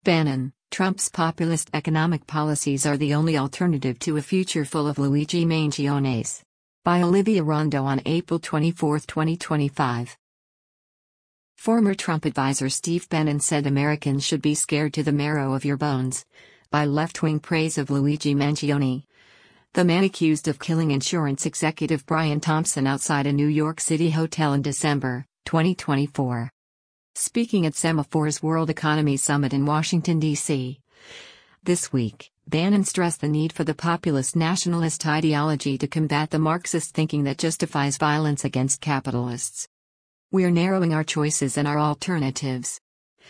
Bannon, Trump's populist economic policies are the only alternative to a future full of Luigi Mangianes. By Olivia Rondo on April 24, 2025. Former Trump advisor Steve Bannon said Americans should be scared to the marrow of your bones by left-wing praise of Luigi Mangione, the man accused of killing insurance executive Brian Thompson outside a New York City hotel in December 2024. Speaking at Semaphor's World Economy Summit in Washington, D.C. this week, Bannon stressed the need for the populist nationalist ideology to combat the Marxist thinking that justifies violence against capitalists. We're narrowing our choices and our alternatives.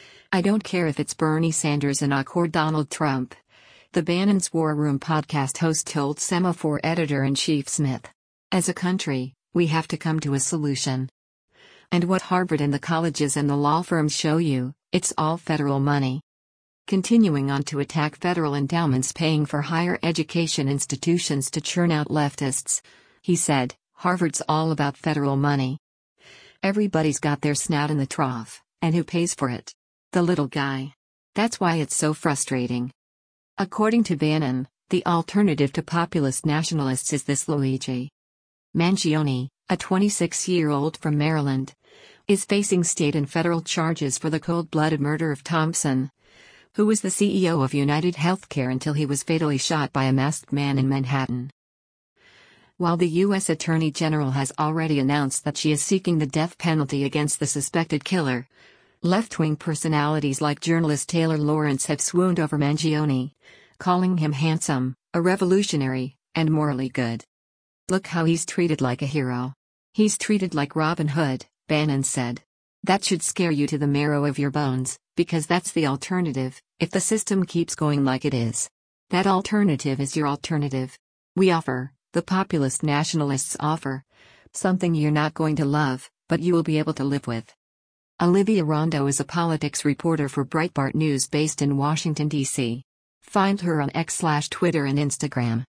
I don't care if it's Bernie Sanders or Donald Trump, the Bannon's War Room podcast host told Semaphore editor-in-chief Smith. As a country, we have to come to a solution. And what Harvard and the colleges and the law firms show you, it's all federal money. Continuing on to attack federal endowments paying for higher education institutions to churn out leftists, he said, Harvard's all about federal money. Everybody's got their snout in the trough, and who pays for it? The little guy. That's why it's so frustrating. According to Bannon, the alternative to populist nationalists is this Luigi Mangione, a 26-year-old from Maryland, is facing state and federal charges for the cold-blooded murder of Thompson, who was the CEO of United Healthcare until he was fatally shot by a masked man in Manhattan. While the U.S. Attorney General has already announced that she is seeking the death penalty against the suspected killer, left-wing personalities like journalist Taylor Lawrence have swooned over Mangione, calling him handsome, a revolutionary, and morally good. Look how he's treated like a hero. He's treated like Robin Hood, Bannon said. That should scare you to the marrow of your bones, because that's the alternative, if the system keeps going like it is. That alternative is your alternative. We offer, the populist nationalists offer, something you're not going to love, but you will be able to live with. Olivia Rondo is a politics reporter for Breitbart News based in Washington, D.C. Find her on X/Twitter and Instagram.